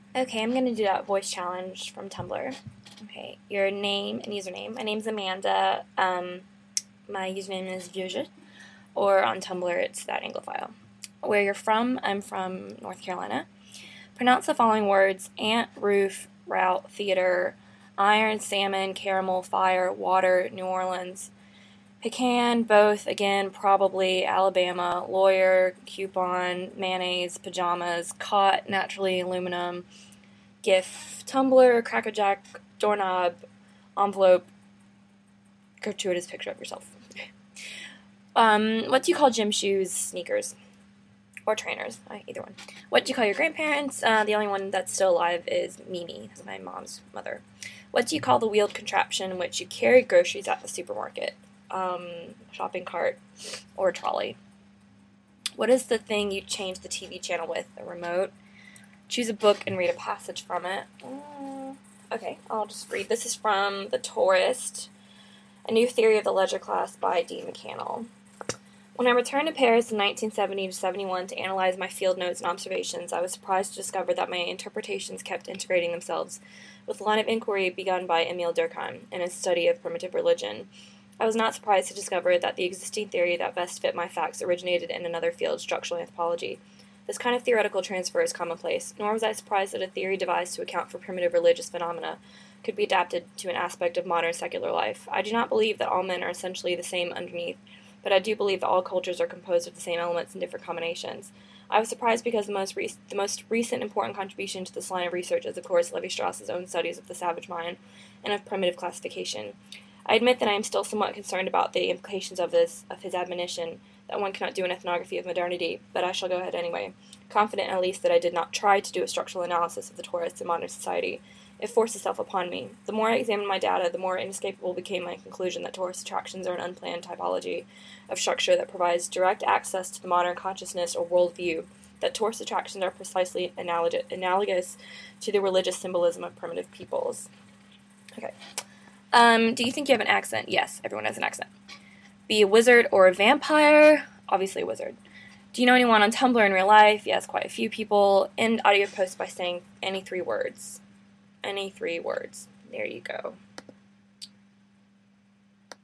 Okay, I'm going to do that voice challenge from Tumblr. Okay, your name and username. My name's Amanda. My username is Vioja, or on Tumblr it's that Anglophile. Where you're from, I'm from North Carolina. Pronounce the following words: ant, roof, route, theater, iron, salmon, caramel, fire, water, New Orleans, pecan, both, again, probably, Alabama, lawyer, coupon, mayonnaise, pajamas, caught, naturally, aluminum, GIF, tumbler, crackerjack, doorknob, envelope, gratuitous picture of yourself. What do you call gym shoes? Sneakers. Or trainers, either one. What do you call your grandparents? The only one that's still alive is Mimi, that's my mom's mother. What do you call the wheeled contraption in which you carry groceries at the supermarket? Shopping cart or trolley. What is the thing you change the TV channel with? A remote. Choose a book and read a passage from it. Okay, I'll just read. This is from The Tourist, A New Theory of the Leisure Class by Dean McCannell. When I returned to Paris in 1970 to 71 to analyze my field notes and observations, I was surprised to discover that my interpretations kept integrating themselves with the line of inquiry begun by Emile Durkheim in his study of primitive religion. I was not surprised to discover that the existing theory that best fit my facts originated in another field, structural anthropology. This kind of theoretical transfer is commonplace, nor was I surprised that a theory devised to account for primitive religious phenomena could be adapted to an aspect of modern secular life. I do not believe that all men are essentially the same underneath, but I do believe that all cultures are composed of the same elements in different combinations. I was surprised because the most recent important contribution to this line of research is, of course, Levi-Strauss's own studies of the savage mind and of primitive classification. I admit that I am still somewhat concerned about the implications of his admonition that one cannot do an ethnography of modernity, but I shall go ahead anyway, confident at least that I did not try to do a structural analysis of the tourists in modern society. It forced itself upon me. The more I examined my data, the more inescapable became my conclusion that tourist attractions are an unplanned typology of structure that provides direct access to the modern consciousness or worldview, that tourist attractions are precisely analogous to the religious symbolism of primitive peoples. Okay. Do you think you have an accent? Yes, everyone has an accent. Be a wizard or a vampire? Obviously a wizard. Do you know anyone on Tumblr in real life? Yes, quite a few people. End audio post by saying any 3 words. Any 3 words. There you go.